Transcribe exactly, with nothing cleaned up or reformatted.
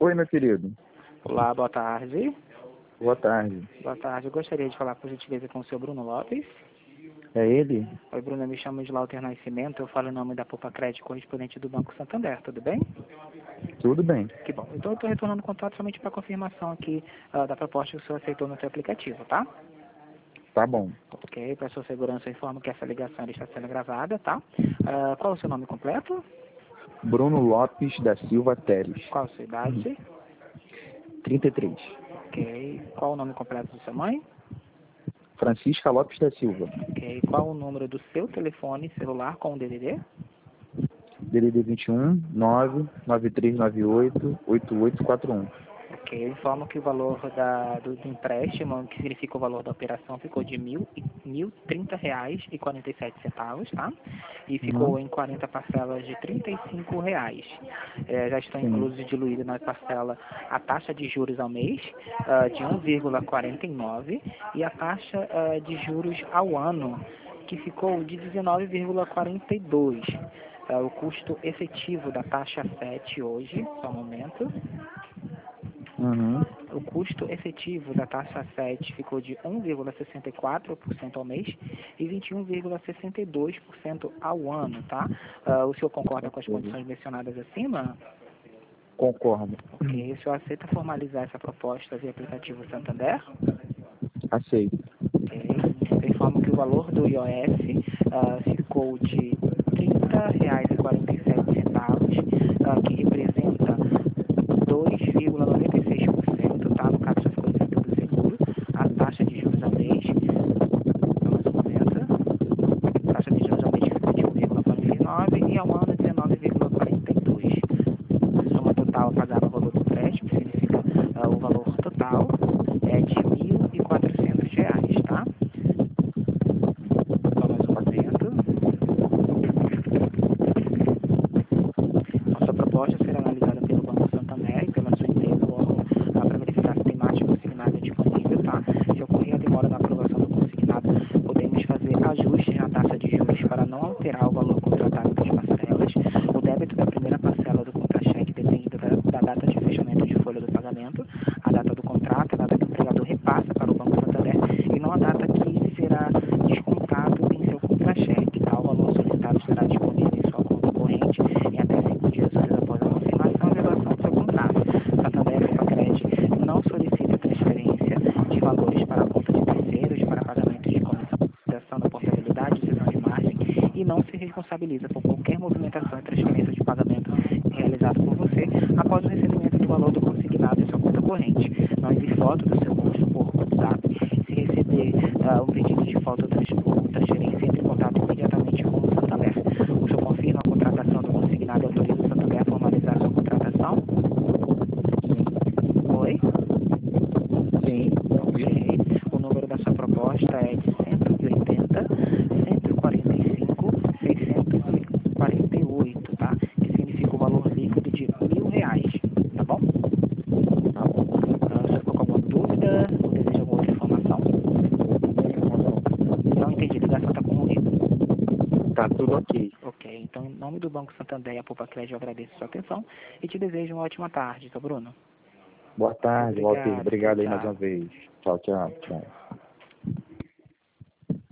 Oi, meu querido. Olá, boa tarde. Boa tarde. Boa tarde. Eu gostaria de falar, por gentileza, com o senhor Bruno Lopes. É ele? Oi, Bruno, eu me chamo de Lauter Nascimento. Eu falo em nome da Poupa Crédito, correspondente do Banco Santander. Tudo bem? Tudo bem. Que bom. Então, eu estou retornando o contato somente para confirmação aqui ah, da proposta que o senhor aceitou no seu aplicativo, tá? Tá bom. Ok, para sua segurança, eu informo que essa ligação está sendo gravada, tá? Ah, qual é o seu nome completo? Bruno Lopes da Silva Teles. Qual a sua idade? trinta e três. Ok. Qual o nome completo da sua mãe? Francisca Lopes da Silva. Ok. Qual o número do seu telefone celular com o D D D? D D D vinte e um, nove nove três nove oito, oito oito quatro um. Ok, eu informo que o valor da, do, do empréstimo, que significa o valor da operação, ficou de mil e mil e trinta reais e quarenta e sete centavos, tá? E ficou Uhum. em quarenta parcelas de trinta e cinco reais. É, já estão Sim. inclusos diluídos na parcela a taxa de juros ao mês ah, de um vírgula quarenta e nove e a taxa ah, de juros ao ano, que ficou de dezenove vírgula quarenta e dois. Ah, o custo efetivo da taxa sete hoje, só um momento. Uhum. O custo efetivo da taxa sete ficou de um vírgula sessenta e quatro por cento ao mês e vinte e um vírgula sessenta e dois por cento ao ano, tá? Ah, o senhor concorda com as condições mencionadas acima? Concordo. Ok. O senhor aceita formalizar essa proposta via aplicativo Santander? Aceito. Ok. Eu informo que o valor do I O S ah, ficou de trinta reais e quarenta e sete centavos, ah, que representa dois vírgula noventa e seis por cento, tá? No caso, já ficou isento do seguro. A taxa de juros ao mês, só mais um momento, a taxa de juros ao mês ficou de um vírgula quarenta e nove e ao ano dezenove vírgula quarenta e dois. A soma total a pagar no valor do empréstimo, que significa ah, o valor total, é de mil e quatrocentos reais, tá? Só mais um momento. A sua proposta será analisada pelo Banco Santander e pela sua empresa logo para verificar se tem margem consignada disponível, tá? Se ocorrer a demora na aprovação do consignado, podemos fazer ajustes na taxa de juros para não alterar o valor contratado das parcelas. O débito da primeira parcela do contra-cheque depende da, da data de fechamento de folha do pagamento, a data do contrato, a data que o empregador repassa para o Banco Santander e não a data que será descontado em seu contra-cheque, tá? O valor solicitado estará disponível em sua conta corrente em até cinco dias úteis após a confirmação e revelação do seu contrato. Santander e Poupa não solicita transferência de valores para a conta de terceiros, para pagamento de comissão da portabilidade, cessão de margem e não se responsabiliza por qualquer movimentação e transferência de pagamento realizado por você após o recebimento do valor do consignado em sua conta corrente. Não envie foto do seu rosto por WhatsApp. Se receber uh, um pedido de foto ou transferência, entre em contato imediatamente com o Santander. O senhor confirma a contratação do consignado e autoriza o Santander a formalizar sua contratação? Oi? Sim. Ok. O número da sua proposta é de cento e oitenta, cento e quarenta e cinco, seiscentos e quarenta e oito, tá? Que significa o valor líquido de mil reais, tá bom? Tá bom. Ah, o senhor ficou com alguma dúvida ou deseja alguma outra informação? Não entendi, a ligação está com ruído. Tá tudo ok. Ok, então em nome do Banco Santander e a Poupa Crédito eu agradeço a sua atenção e te desejo uma ótima tarde, tá, Bruno? Boa tarde, Walter. Obrigado, tchau, Obrigado aí mais tchau. uma vez. Tchau, tchau. Tchau.